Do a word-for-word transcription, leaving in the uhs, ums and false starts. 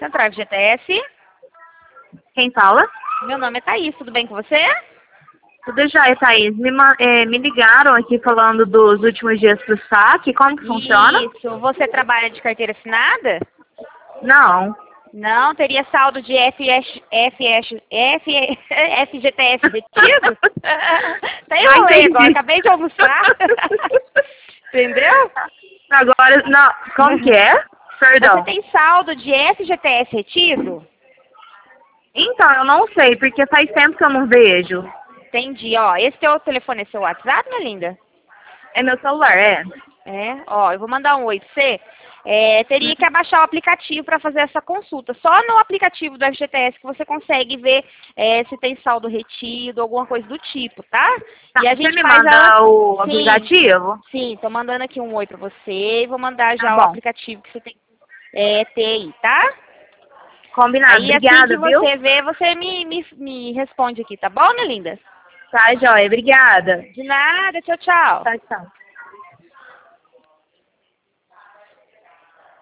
Central F G T S. Quem fala? Meu nome é Thaís, tudo bem com você? Tudo jóia, Thaís. Me, ma- eh, me ligaram aqui falando dos últimos dias pro saque. Como que funciona? Isso, você trabalha de carteira assinada? Não. Não, teria saldo de F S, F S, F, F G T S retido? Tá Ah, enrolei entendi. agora, acabei de almoçar. Entendeu? Agora, não. Como que é? Você Perdão. tem saldo de F G T S retido? Então, eu não sei, porque faz tempo que eu não vejo. Entendi, ó. Esse teu telefone é seu WhatsApp, minha linda? É meu celular, é? É, ó, eu vou mandar um oi pra você. É, teria que abaixar o aplicativo para fazer essa consulta. Só no aplicativo do F G T S que você consegue ver é, se tem saldo retido, alguma coisa do tipo, tá? Tá, E a você gente me faz manda a... o Sim, aplicativo? sim, tô mandando aqui um oi pra você e vou mandar Tá já o bom. aplicativo que você tem que é, ter aí, tá? Combinado. Aí assim que Obrigada, viu? você vê, você me, me, me responde aqui, tá bom, minha linda? Tá, jóia. Obrigada. De nada, tchau, tchau. Tchau, tchau.